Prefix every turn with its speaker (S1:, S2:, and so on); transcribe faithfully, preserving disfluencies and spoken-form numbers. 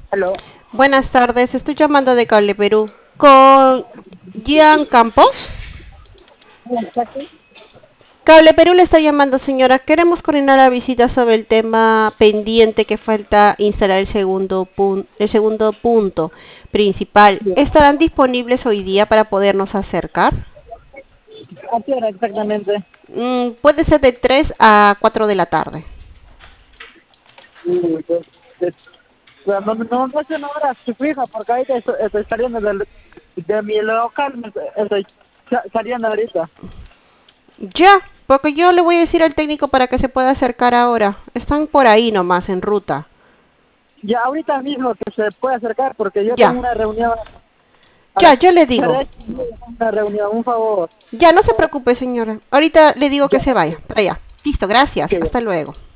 S1: Aló.
S2: Buenas tardes, estoy llamando de Cable Perú. ¿Con Gian Campos?
S1: Exacto.
S2: Cable Perú le está llamando, señora. Queremos coordinar la visita sobre el tema pendiente que falta instalar el segundo, pun- el segundo punto principal.
S1: Bien.
S2: ¿Estarán disponibles hoy día para podernos acercar?
S1: ¿A qué hora exactamente?
S2: Mm, puede ser de tres a cuatro de la tarde.
S1: Uy, pues, pues, pues, no, no, no sé una hora fija, porque ahorita estoy, estoy saliendo del, de mi local, me estoy sa- saliendo ahorita.
S2: Ya, porque yo le voy a decir al técnico para que se pueda acercar ahora. Están por ahí nomás, en ruta.
S1: Ya ahorita mismo que se puede acercar, porque yo tengo
S2: Ya,
S1: una reunión a
S2: ya,
S1: las
S2: yo le digo.
S1: tres, una reunión, un favor.
S2: Ya, no se preocupe, señora. Ahorita le digo que
S1: Ya,
S2: se vaya. Para allá. Listo, gracias.
S1: que
S2: Hasta luego.